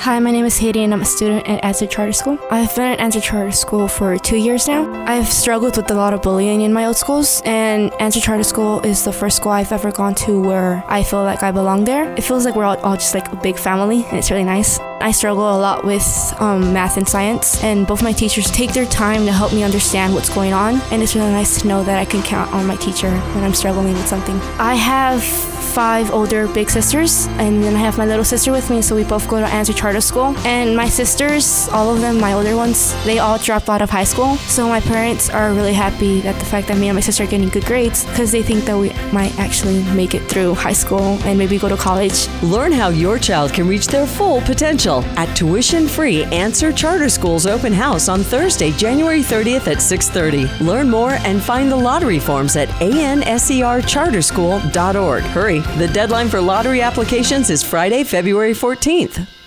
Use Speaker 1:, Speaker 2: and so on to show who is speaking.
Speaker 1: Hi, my name is Haiti and I'm a student at Answer Charter School. I've been at Answer Charter School for 2 years now. I've struggled with a lot of bullying in my old schools, and Answer Charter School is the first school I've ever gone to where I feel like I belong there. It feels like we're all just like a big family, and it's really nice. I struggle a lot with math and science, and both my teachers take their time to help me understand what's going on, and it's really nice to know that I can count on my teacher when I'm struggling with something. I have 5 older big sisters, and then I have my little sister with me, so we both go to Answer Charter School. And my sisters, all of them, my older ones, they all dropped out of high school, so my parents are really happy at the fact that me and my sister are getting good grades because they think that we might actually make it through high school and maybe go to college.
Speaker 2: Learn how your child can reach their full potential at tuition-free Answer Charter School's open house on Thursday, January 30th at 6:30. Learn more and find the lottery forms at ansercharterschool.org. Hurry, the deadline for lottery applications is Friday, February 14th.